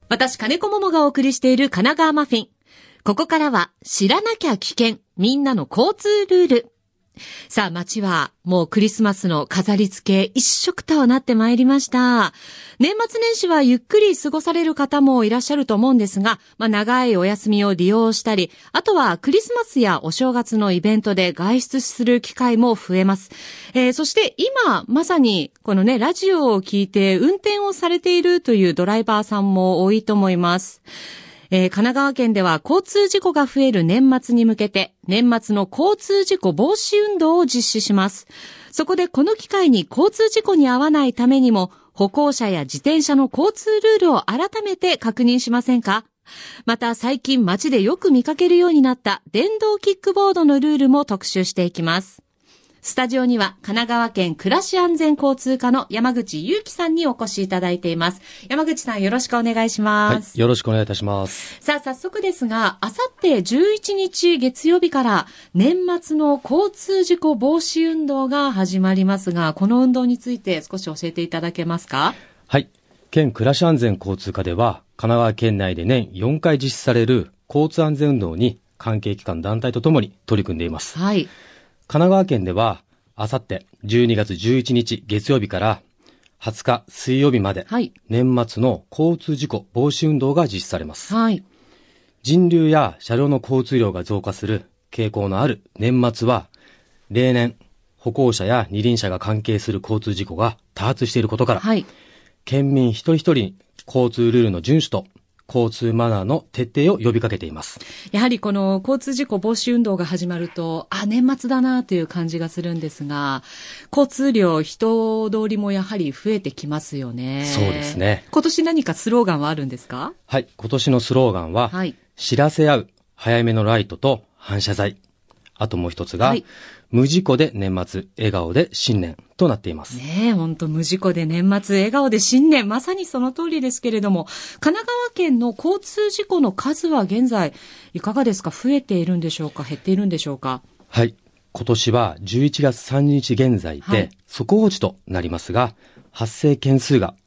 私、金子桃がお送りしている神奈川マフィン。ここからは知らなきゃ危険、みんなの交通ルール。さあ、街はもうクリスマスの飾り付け一色となってまいりました。年末年始はゆっくり過ごされる方もいらっしゃると思うんですが、長いお休みを利用したり、あとはクリスマスやお正月のイベントで外出する機会も増えます。そして今まさにこのラジオを聞いて運転をされているというドライバーさんも多いと思います。神奈川県では交通事故が増える年末に向けて年末の交通事故防止運動を実施します。そこでこの機会に交通事故に遭わないためにも歩行者や自転車の交通ルールを改めて確認しませんか？また最近街でよく見かけるようになった電動キックボードのルールも特集していきます。スタジオには神奈川県暮らし安全交通課の山口祐樹さんにお越しいただいています。山口さん、よろしくお願いします。 はい、よろしくお願いいたします。 さあ、早速ですが、あさって11日月曜日から年末の交通事故防止運動が始まりますが、この運動について少し教えていただけますか？ はい、県暮らし安全交通課では神奈川県内で年4回実施される交通安全運動に関係機関団体とともに取り組んでいます。 はい。 神奈川県ではあさって12月11日月曜日から20日水曜日まで、 はい、 年末の交通事故防止運動が実施されます。 はい、 人流や車両の交通量が増加する傾向のある年末は例年歩行者や二輪車が関係する交通事故が多発していることから、 はい、 県民一人一人に交通ルールの遵守と交通マナーの徹底を呼びかけています。 やはりこの交通事故防止運動が始まると、年末だなという感じがするんですが、交通量、人通りもやはり増えてきますよね。 そうですね。 今年何かスローガンはあるんですか？ はい、今年のスローガンは、 はい、 知らせ合う早めのライトと反射材。あともう一つが、はい、無事故で年末、笑顔で新年となっています。 ねえ、本当無事故で年末、笑顔で新年、まさにその通りですけれども、神奈川県の交通事故の数は現在いかがですか？増えているんでしょうか？減っているんでしょうか？ はい、今年は11月30日現在で速報値となりますが、発生件数が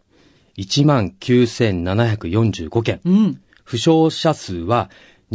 19,745 件、負傷者数は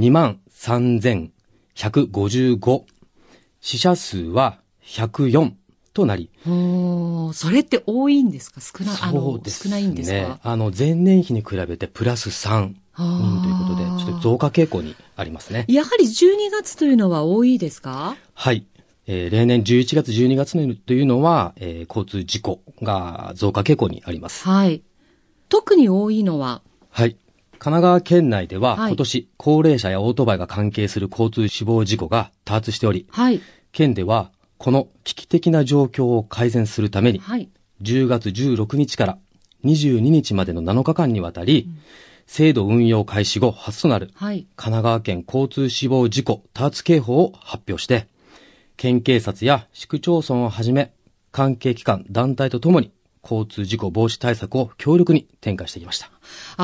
23,155、死者数は104となり。 それって多いんですか？少ないんですか？ 前年比に比べてプラス3人ということで、ちょっと増加傾向にありますね。 やはり12月というのは多いですか？ はい。例年11月、12月というのは、交通事故が増加傾向にあります。 はい。特に多いのは？ はい。神奈川県内では、今年、高齢者やオートバイが関係する交通死亡事故が多発しており、 はい。 県では、この危機的な状況を改善するために、 はい、 10月16日から22日までの7日間にわたり、制度運用開始後初となる、神奈川県交通死亡事故多発警報を発表して、県警察や市区町村をはじめ、関係機関、団体とともに、交通事故防止対策を強力に展開してきました。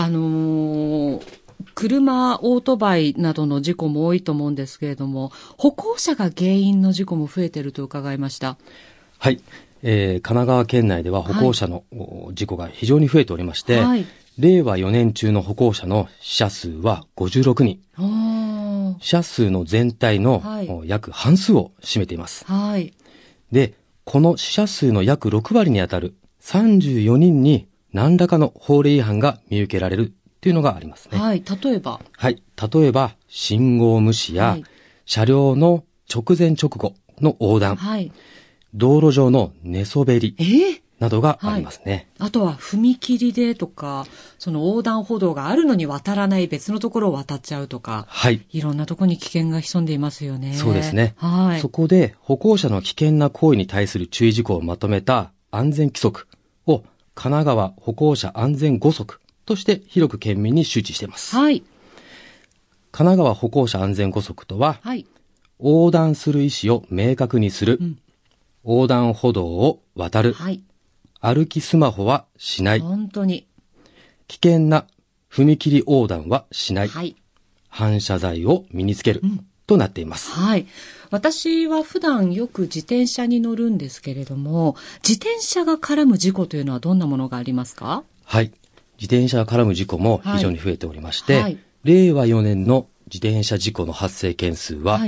車、オートバイなどの事故も多いと思うんですけれども、歩行者が原因の事故も増えていると伺いました。 はい。神奈川県内では歩行者の事故が非常に増えておりまして、はい、令和4年中の歩行者の死者数は56人。死者数の全体の約半数を占めています。 はい。 で、この死者数の約6割にあたる34人に何らかの法令違反が見受けられるというのがありますね。 はい。例えば？ はい。例えば、信号無視や、車両の直前直後の横断、道路上の寝そべりなどがありますね。 あとは踏切でとか、その横断歩道があるのに渡らない別のところを渡っちゃうとか、いろんなところに危険が潜んでいますよね。 そうですね。そこで歩行者の危険な行為に対する注意事項をまとめた安全規則を神奈川歩行者安全5則として広く県民に周知しています。はい。神奈川歩行者安全5則とは、横断する意思を明確にする、横断歩道を渡る、歩きスマホはしない、 本当に危険な踏切横断はしない、反射材を身につける、となっています。 はい。私は普段よく自転車に乗るんですけれども、自転車が絡む事故というのはどんなものがありますか？ はい。 自転車が絡む事故も非常に増えておりまして、令和4年の自転車事故の発生件数は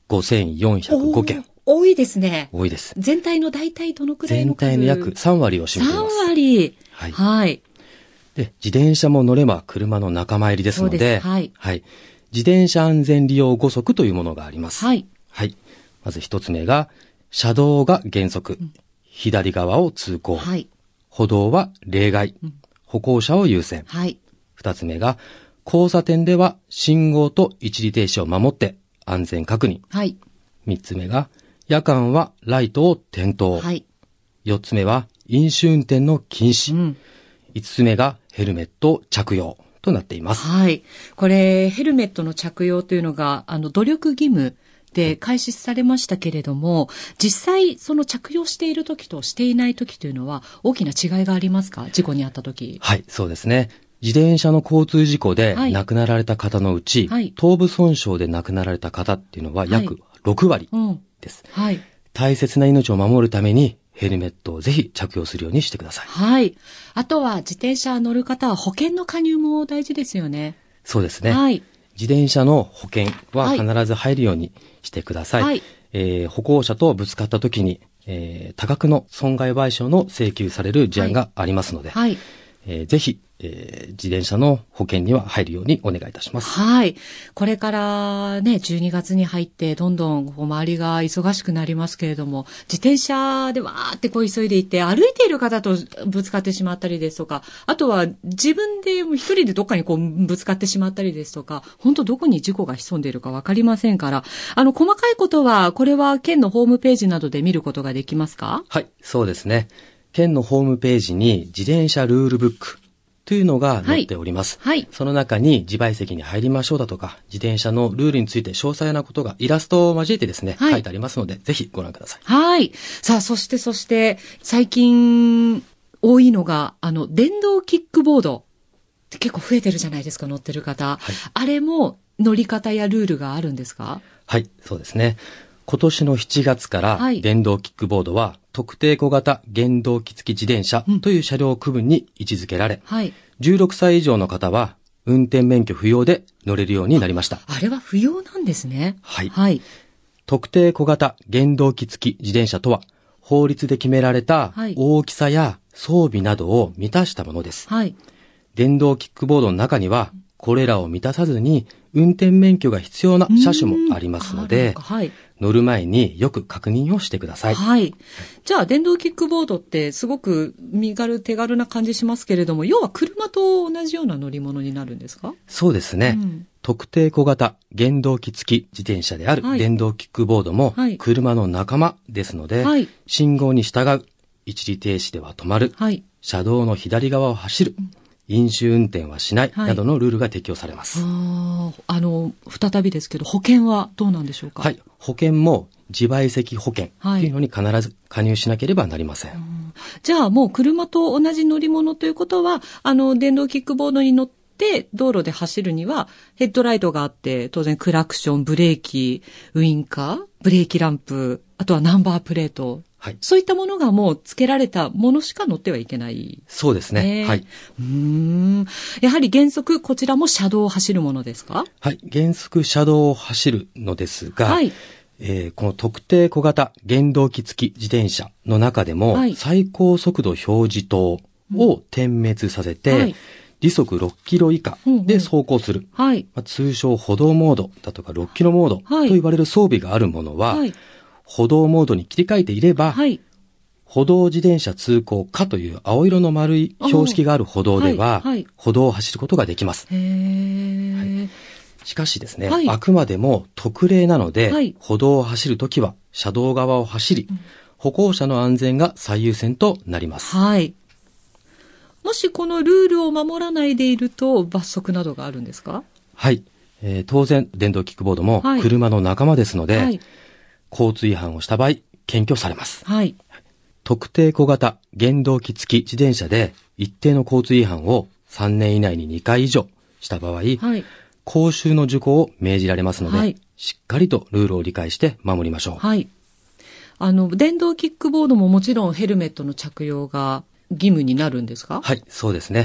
5405件。 多いですね。 多いです。 全体の大体どのくらいの数？ 全体の約3割を占めています。 3割。 はい。で、自転車も乗れば車の仲間入りですので、自転車安全利用5則というものがあります。まず一つ目が、車道が原則、左側を通行、歩道は例外、歩行者を優先。二つ目が、交差点では信号と一時停止を守って安全確認。三つ目が、夜間はライトを点灯。四つ目は、飲酒運転の禁止。五つ目が、ヘルメット着用となっています。 これ、ヘルメットの着用というのが、努力義務で開始されましたけれども、実際、その着用している時としていない時というのは、大きな違いがありますか？事故に遭った時。 そうですね。自転車の交通事故で亡くなられた方のうち、頭部損傷で亡くなられた方っていうのは約6割です。大切な命を守るために、ヘルメットをぜひ着用するようにしてください。 あとは自転車乗る方は保険の加入も大事ですよね。 そうですね。自転車の保険は必ず入るようにしてください。歩行者とぶつかった時に、多額の損害賠償の請求される事案がありますので、ぜひ、自転車の保険には入るようにお願いいたします。 これからね、12月に入ってどんどん周りが忙しくなりますけれども、自転車でわーって急いでいて歩いている方とぶつかってしまったりですとか、あとは自分で一人でどっかにぶつかってしまったりですとか、本当どこに事故が潜んでいるかわかりませんから、細かいことはこれは県のホームページなどで見ることができますか？ そうですね。県のホームページに自転車ルールブックというのが載っております。その中に自賠責に入りましょうだとか、自転車のルールについて詳細なことがイラストを交えてですね、書いてありますので、ぜひご覧ください。 さあ、そして、最近多いのが、電動キックボードって結構増えてるじゃないですか、乗ってる方。あれも乗り方やルールがあるんですか？ そうですね。今年の7月から電動キックボードは特定小型原動機付き自転車という車両区分に位置づけられ、16歳以上の方は運転免許不要で乗れるようになりました。 あれは不要なんですね。 特定小型原動機付き自転車とは法律で決められた大きさや装備などを満たしたものです。電動キックボードの中にはこれらを満たさずに運転免許が必要な車種もありますので、乗る前によく確認をしてください。 じゃあ、電動キックボードってすごく身軽手軽な感じしますけれども、要は車と同じような乗り物になるんですか？ そうですね。特定小型原動機付き自転車である電動キックボードも車の仲間ですので、信号に従う、一時停止では止まる、車道の左側を走る、飲酒運転はしないなどのルールが適用されます。 再びですけど、保険はどうなんでしょうか？ 保険も自賠責保険というのに必ず加入しなければなりません。 じゃあもう車と同じ乗り物ということは、電動キックボードに乗って道路で走るにはヘッドライトがあって、当然クラクション、ブレーキ、ウインカー、ブレーキランプ、あとはナンバープレート。そういったものがもう付けられたものしか乗ってはいけない。 そうですね。 やはり原則こちらも車道を走るものですか？ 原則車道を走るのですが、この特定小型原動機付き自転車の中でも、最高速度表示灯を点滅させて、時速6キロ以下で走行する。通称歩道モードだとか6キロモードと言われる装備があるものは、歩道モードに切り替えていれば、歩道自転車通行可という青色の丸い標識がある歩道では、歩道を走ることができます。しかしですね、あくまでも特例なので、歩道を走るときは車道側を走り、歩行者の安全が最優先となります。 もしこのルールを守らないでいると罰則などがあるんですか？ 当然電動キックボードも車の仲間ですので、交通違反をした場合、検挙されます。特定小型原動機付き自転車で一定の交通違反を3年以内に2回以上した場合、講習の受講を命じられますので、しっかりとルールを理解して守りましょう。 電動キックボードももちろんヘルメットの着用が義務になるんですか？ そうですね。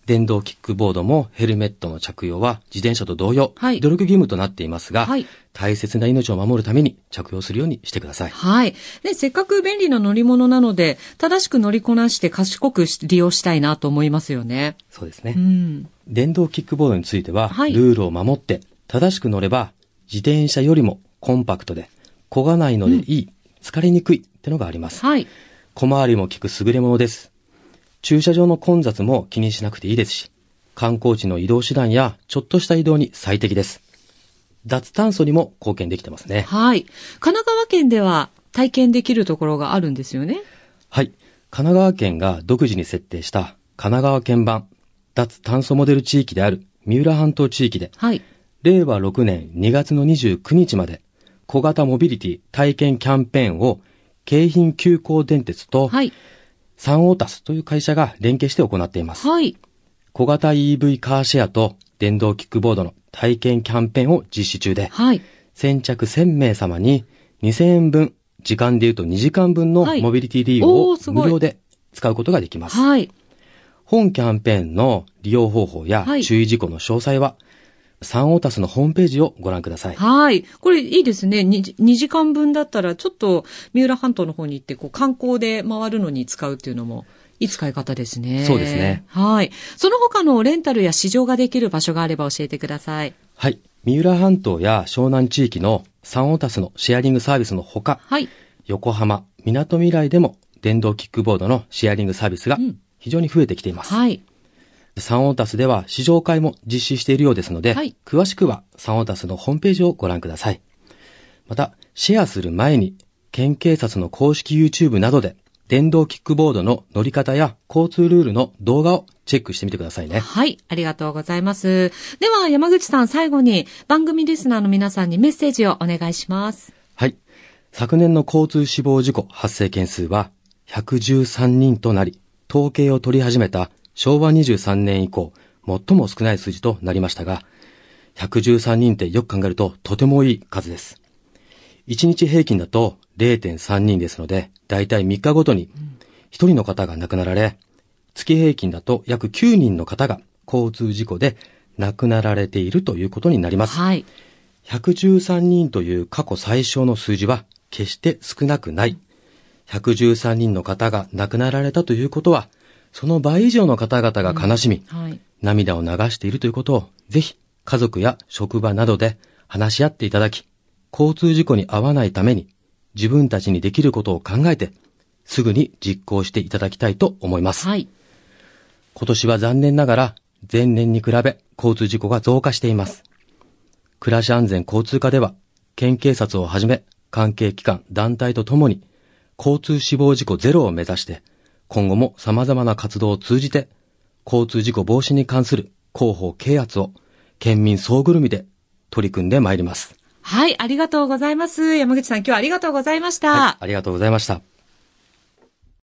電動キックボードもヘルメットの着用は自転車と同様、努力義務となっていますが、大切な命を守るために着用するようにしてください。 はい。で、せっかく便利な乗り物なので、正しく乗りこなして賢く利用したいなと思いますよね。 そうですね。電動キックボードについては、ルールを守って正しく乗れば、自転車よりもコンパクトで漕がないのでいい、疲れにくいってのがあります。小回りも利く優れものです。駐車場の混雑も気にしなくていいですし、観光地の移動手段やちょっとした移動に最適です。脱炭素にも貢献できてますね。 神奈川県では体験できるところがあるんですよね。 神奈川県が独自に設定した神奈川県版脱炭素モデル地域である三浦半島地域で、令和6年2月の29日まで小型モビリティ体験キャンペーンを京浜急行電鉄と、サンオータスという会社が連携して行っています。小型 EV カーシェアと電動キックボードの体験キャンペーンを実施中で、先着1000名様に2000円分、時間でいうと2時間分のモビリティ利用を無料で使うことができます。本キャンペーンの利用方法や注意事項の詳細は、サンオータスのホームページをご覧ください。 これいいですね。2時間分だったらちょっと三浦半島の方に行って観光で回るのに使うっていうのもいい使い方ですね。 そうですね。 その他のレンタルや試乗ができる場所があれば教えてください。 三浦半島や湘南地域のサンオータスのシェアリングサービスのほか、横浜、みなとみらいでも電動キックボードのシェアリングサービスが非常に増えてきています。サンオータスでは試乗会も実施しているようですので、詳しくはサンオータスのホームページをご覧ください。また、シェアする前に、県警察の公式 YouTube などで、電動キックボードの乗り方や交通ルールの動画をチェックしてみてくださいね。 ありがとうございます。では、山口さん、最後に番組リスナーの皆さんにメッセージをお願いします。 昨年の交通死亡事故発生件数は113人となり、統計を取り始めた昭和23年以降、最も少ない数字となりましたが、113人ってよく考えるととてもいい数です。1日平均だと 0.3 人ですので、だいたい3日ごとに1人の方が亡くなられ、月平均だと約9人の方が交通事故で亡くなられているということになります。113人という過去最小の数字は決して少なくない。113人の方が亡くなられたということは、その倍以上の方々が悲しみ、涙を流しているということを、ぜひ家族や職場などで話し合っていただき、交通事故に遭わないために自分たちにできることを考えて、すぐに実行していただきたいと思います。今年は残念ながら前年に比べ交通事故が増加しています。暮らし安全交通課では、県警察をはじめ関係機関、団体とともに交通死亡事故ゼロを目指して、今後も様々な活動を通じて、交通事故防止に関する広報啓発を県民総ぐるみで取り組んでまいります。 ありがとうございます。山口さん、今日はありがとうございました。 ありがとうございました。